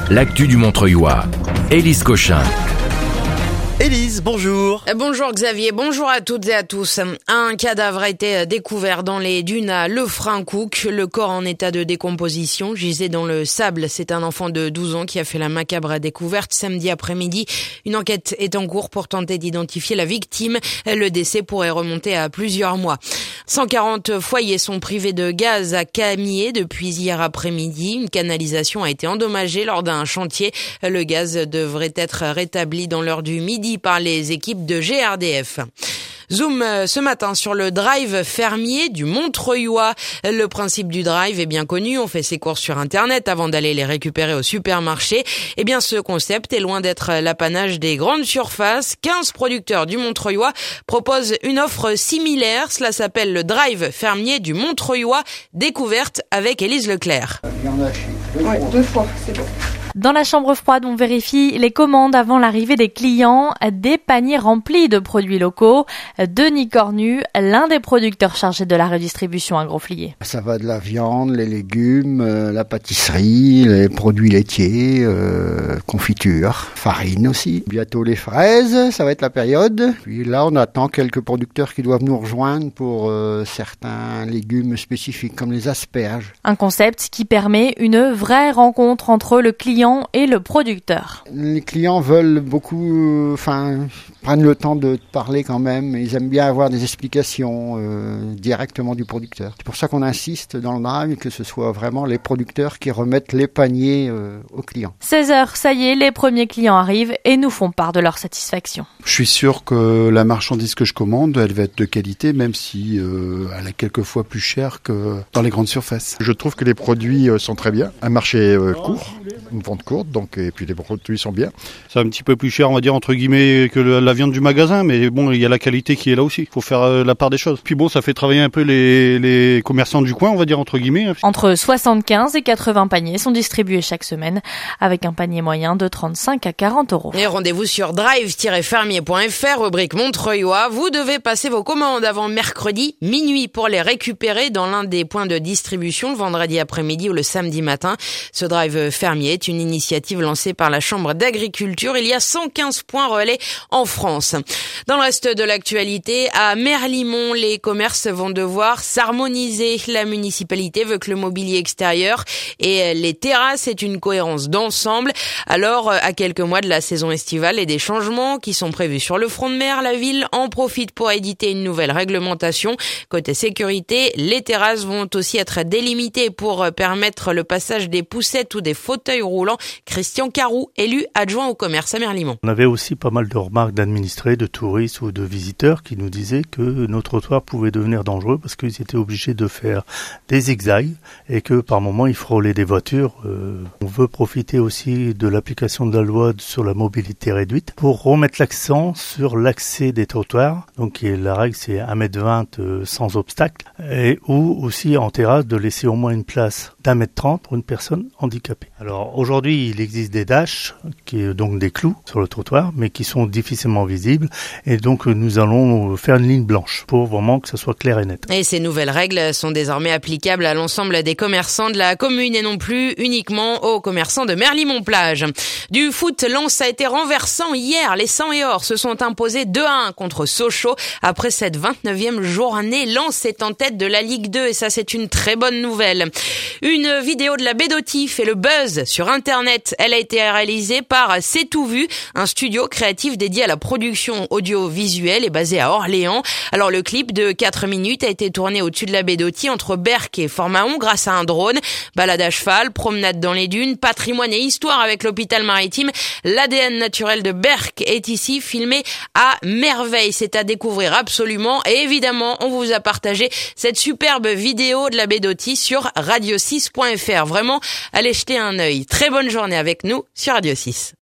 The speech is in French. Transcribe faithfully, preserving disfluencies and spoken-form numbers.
l'actu du Montreuilois. Élise Cochin. Élise, bonjour. Bonjour Xavier, bonjour à toutes et à tous. Un cadavre a été découvert dans les dunes à Lefrancouc. Le corps en état de décomposition gisait dans le sable. C'est un enfant de douze ans qui a fait la macabre découverte samedi après-midi. Une enquête est en cours pour tenter d'identifier la victime. Le décès pourrait remonter à plusieurs mois. cent quarante foyers sont privés de gaz à Camier depuis hier après-midi. Une canalisation a été endommagée lors d'un chantier. Le gaz devrait être rétabli dans l'heure du midi par les équipes de G R D F. Zoom ce matin sur le drive fermier du Montreuilois. Le principe du drive est bien connu, on fait ses courses sur internet avant d'aller les récupérer au supermarché. Eh bien ce concept est loin d'être l'apanage des grandes surfaces. quinze producteurs du Montreuilois proposent une offre similaire. Cela s'appelle le drive fermier du Montreuilois, découverte avec Élise Leclerc. Oui, deux fois, c'est bon. Dans la chambre froide, on vérifie les commandes avant l'arrivée des clients, des paniers remplis de produits locaux. Denis Cornu, l'un des producteurs chargés de la redistribution agroflier. Ça va de la viande, les légumes, euh, la pâtisserie, les produits laitiers, euh, confiture, farine aussi. Bientôt les fraises, ça va être la période. Puis là, on attend quelques producteurs qui doivent nous rejoindre pour euh, certains légumes spécifiques comme les asperges. Un concept qui permet une vraie rencontre entre le client et le producteur. Les clients veulent beaucoup, enfin, euh, prennent le temps de parler quand même. Ils aiment bien avoir des explications euh, directement du producteur. C'est pour ça qu'on insiste dans le drive que ce soit vraiment les producteurs qui remettent les paniers euh, aux clients. seize heures, ça y est, les premiers clients arrivent et nous font part de leur satisfaction. Je suis sûr que la marchandise que je commande, elle va être de qualité, même si euh, elle est quelquefois plus chère que dans les grandes surfaces. Je trouve que les produits sont très bien. Un marché euh, court, une vente courte, donc, et puis les produits sont bien. C'est un petit peu plus cher, on va dire, entre guillemets, que le, la viande du magasin, mais bon, il y a la qualité qui est là aussi. Il faut faire euh, la part des choses. Puis bon, ça fait travailler un peu les, les commerçants du coin, on va dire, entre guillemets. Entre soixante-quinze et quatre-vingts paniers sont distribués chaque semaine, avec un panier moyen de trente-cinq à quarante euros. Et rendez-vous sur drive tiret fermier point f r, rubrique Montreuilois. Vous devez passer vos commandes avant mercredi minuit pour les récupérer dans l'un des points de distribution le vendredi après-midi ou le samedi matin. Ce drive fermier est une initiative lancée par la Chambre d'agriculture. Il y a cent quinze points relais en France. Dans le reste de l'actualité, à Merlimont, les commerces vont devoir s'harmoniser. La municipalité veut que le mobilier extérieur et les terrasses aient une cohérence d'ensemble. Alors, à quelques mois de la saison estivale et des changements qui sont prévus sur le front de mer, la ville en profite pour éditer une nouvelle réglementation. Côté sécurité, les terrasses vont aussi être délimitées pour permettre le passage des poussettes ou des fauteuils roulants. Christian Carou, élu adjoint au commerce à Merlimont. On avait aussi pas mal de remarques d'administrés, de touristes ou de visiteurs qui nous disaient que nos trottoirs pouvaient devenir dangereux parce qu'ils étaient obligés de faire des zigzags et que par moments ils frôlaient des voitures. Euh, on veut profiter aussi de l'application de la loi sur la mobilité réduite pour remettre l'accent sur l'accès des trottoirs. Donc la règle c'est un mètre vingt euh, sans obstacle et ou aussi en terrasse de laisser au moins une place d'un mètre trente pour une personne handicapée. Alors aujourd'hui il existe des dashs, qui est donc des clous sur le trottoir, mais qui sont difficilement visibles. Et donc, nous allons faire une ligne blanche pour vraiment que ça soit clair et net. Et ces nouvelles règles sont désormais applicables à l'ensemble des commerçants de la commune et non plus uniquement aux commerçants de Merlimont-Plage. Du foot, Lens a été renversant hier. Les cent et or se sont imposés deux à un contre Sochaux. Après cette vingt-neuvième journée, Lens est en tête de la Ligue deux et ça, c'est une très bonne nouvelle. Une vidéo de la Bédotti fait le buzz sur Internet. Elle a été réalisée par C'est tout vu, un studio créatif dédié à la production audiovisuelle et basé à Orléans. Alors le clip de quatre minutes a été tourné au-dessus de la Bédotti entre Berck et Fort-Mahon grâce à un drone. Balade à cheval, promenade dans les dunes, patrimoine et histoire avec l'hôpital maritime. L'A D N naturel de Berck est ici filmé à merveille. C'est à découvrir absolument et évidemment on vous a partagé cette superbe vidéo de la Bédotti sur radio six point f r. Vraiment, allez jeter un œil. Très bonne journée avec nous sur Radio six.